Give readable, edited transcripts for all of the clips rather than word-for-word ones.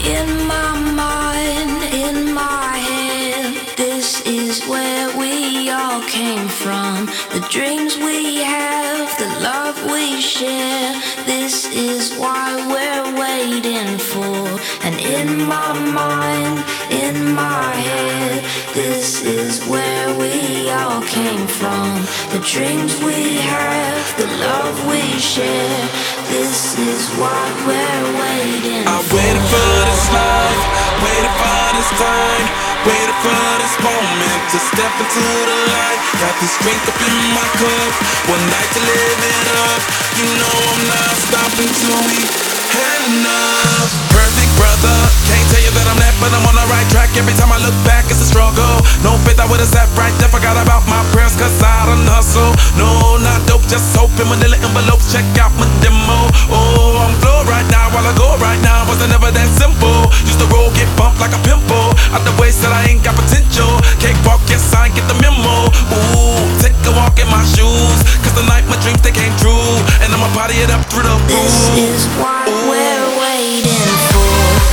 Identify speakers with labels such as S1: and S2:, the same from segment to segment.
S1: In my mind, in my head, this is where we all came from. The dreams we have, the love we share, this is why we're waiting for. And in my mind, in my head, this is where we all came from. The dreams we have, the love we share, this is what we're waiting for.
S2: I waited for this life, waited for this time, waited for this moment to step into the light. Got this drink up in my cup, one night to live it up. You know I'm not stopping till we had enough. Perfect brother, can't tell you that I'm that, but I'm on the right track. Every time I look back, it's a struggle. No faith, I would've sat right there. Forgot about my prayers, cause I done hustle. No, not dope, just hope in manila envelopes. Check out my demo. Oh, I'm floored right now while I go right now. Wasn't never that simple. Used to roll, get bumped like a pimple. Out the way, said I ain't got potential. Cakewalk, yes, I ain't get the memo. Ooh, take a walk in my shoes, cause tonight my dreams, they came true. And I'ma party it up through the roof.
S1: This is what we're waiting for.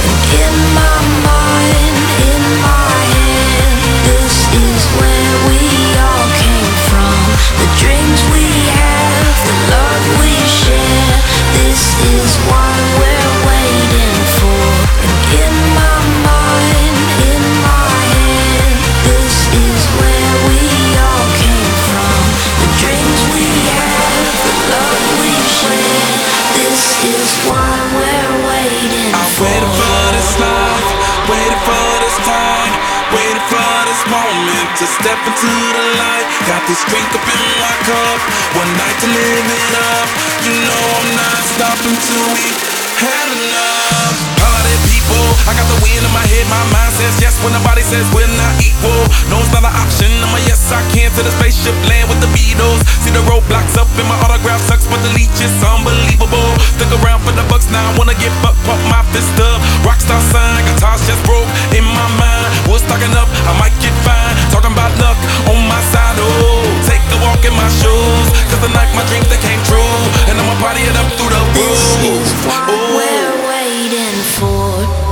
S1: In my mind, in my head, this is where we all came from. The dreams we have, the love we share, this is what we're waiting for. In my mind, in my head, this is where we all came from. The dreams we have, the love we share, this is what we're waiting for.
S2: I waited for this life, waited for this time, waited for this moment to step into the light. Got this drink up in my cup, one night to live it up. You know I'm not stopping till we had enough. Party people, I got the wind in my head, my mind says yes when the body says we're not equal. No, it's not an option, I'm a yes I can to the spaceship land with the Beatles. See the roadblocks up and my autograph sucks, but the leech is unbelievable. Stick around for the bucks now, I wanna get buck, pump my fist up. Rockstar sign, guitars just broke in my mind. What's stocking up, I might get fine. Talking about luck on my side, oh. Take a walk in my shoes, cause tonight my dreams they came true. And I'ma party it up through the roof.
S1: This is what we're waiting for.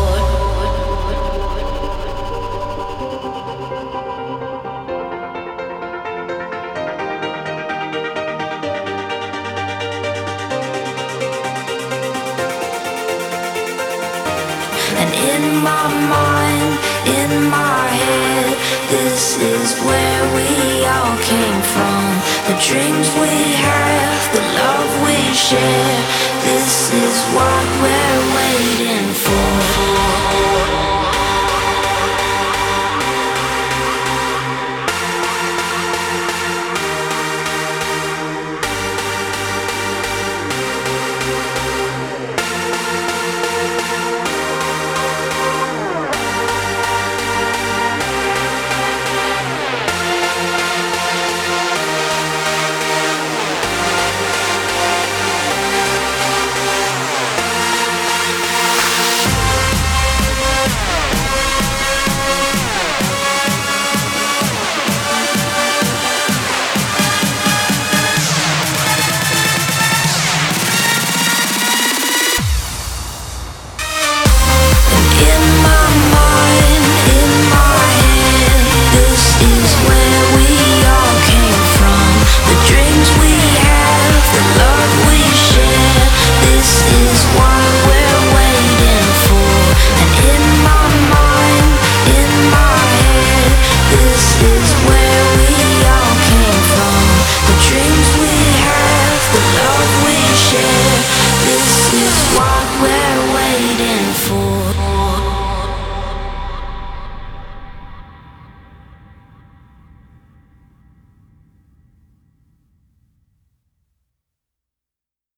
S1: And in my mind, in my head, this is where we all came from. The dreams we have, the love we share, this is what we're